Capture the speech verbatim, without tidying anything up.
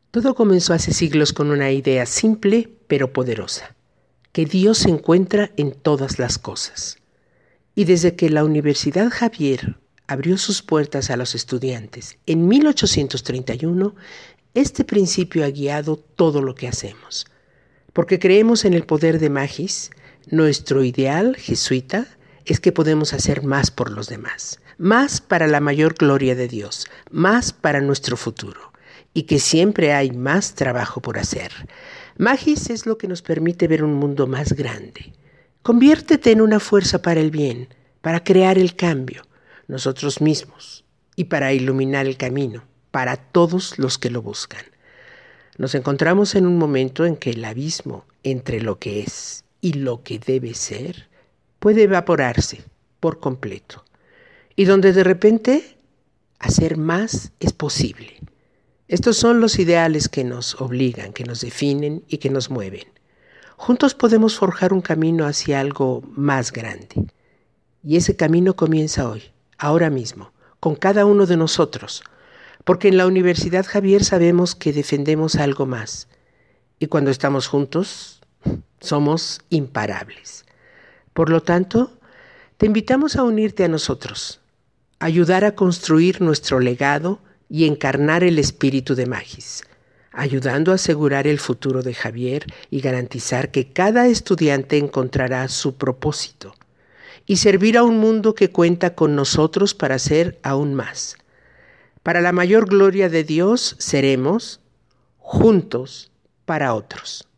Todo comenzó hace siglos con una idea simple pero poderosa, que Dios se encuentra en todas las cosas. Y desde que la Universidad Xavier abrió sus puertas a los estudiantes en mil ochocientos treinta y uno, este principio ha guiado todo lo que hacemos. Porque creemos en el poder de Magis, nuestro ideal jesuita es que podemos hacer más por los demás, más para la mayor gloria de Dios, más para nuestro futuro, y que siempre hay más trabajo por hacer. Magis es lo que nos permite ver un mundo más grande. Conviértete en una fuerza para el bien, para crear el cambio, nosotros mismos, y para iluminar el camino, para todos los que lo buscan. Nos encontramos en un momento en que el abismo entre lo que es y lo que debe ser puede evaporarse por completo, y donde de repente hacer más es posible. Estos son los ideales que nos obligan, que nos definen y que nos mueven. Juntos podemos forjar un camino hacia algo más grande. Y ese camino comienza hoy, ahora mismo, con cada uno de nosotros. Porque en la Universidad Xavier sabemos que defendemos algo más. Y cuando estamos juntos, somos imparables. Por lo tanto, te invitamos a unirte a nosotros, a ayudar a construir nuestro legado y encarnar el espíritu de Magis, ayudando a asegurar el futuro de Xavier y garantizar que cada estudiante encontrará su propósito y servir a un mundo que cuenta con nosotros para hacer aún más. Para la mayor gloria de Dios seremos juntos para otros.